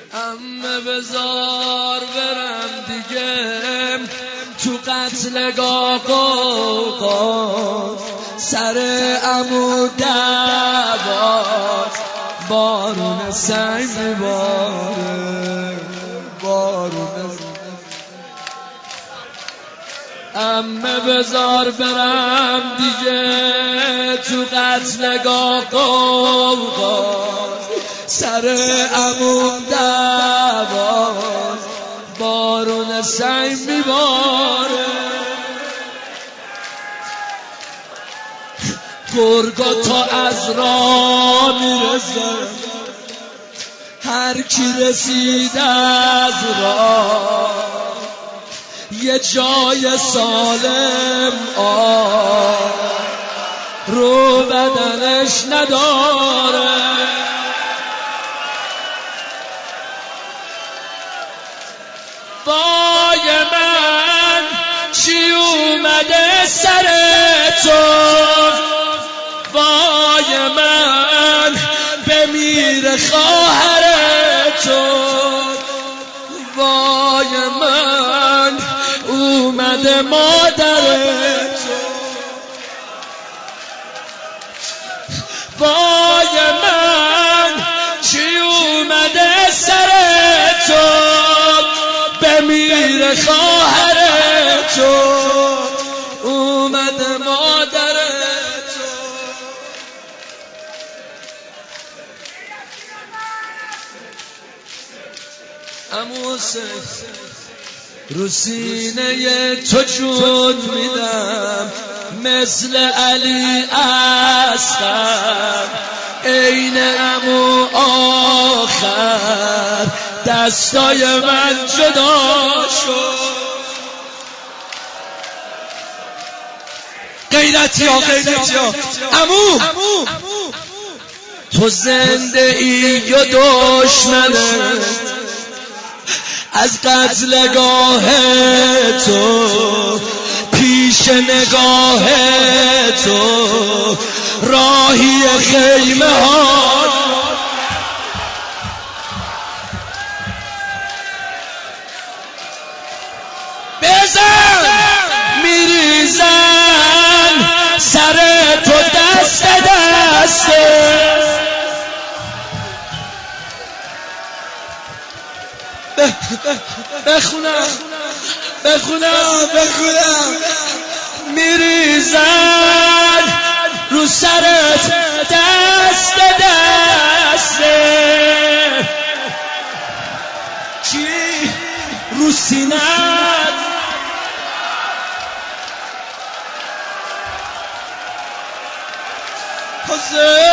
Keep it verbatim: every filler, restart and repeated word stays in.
عمه بزار برم دیگه تو قتلگاه قوقاز، سر عمو دعواست، بارون سنگ میباره، بارون عمه بزار برم دیگه تو قتلگاه قوقاز، سر عمو دعواست، بارون سنگ میباره. گرگا تا از راه میرسه، هر کی رسید از راه یه جای سالم آه رو بدنش نداره. وای من چی اومده سر تو، وای من بمیره خواهر تو، وای من اومده مادر تو، وای من چی اومده سر تو، بمیره خواهر تو، اومده مادر تو. عمو حسین رو سینه تو جون میدم، مثل علی هستم، عین عمو آخر دستای من جدا شد. غیرتی ها غیرتی ها عمو تو زنده ای و دشمنه، از قتلگاه تو پیش نگاه تو راهی خیمه ها بزن میریزن سر تو دست دسته. بخونم بخونم بخونم میریزن رو سرت دست دسته، چی رو سینت حسین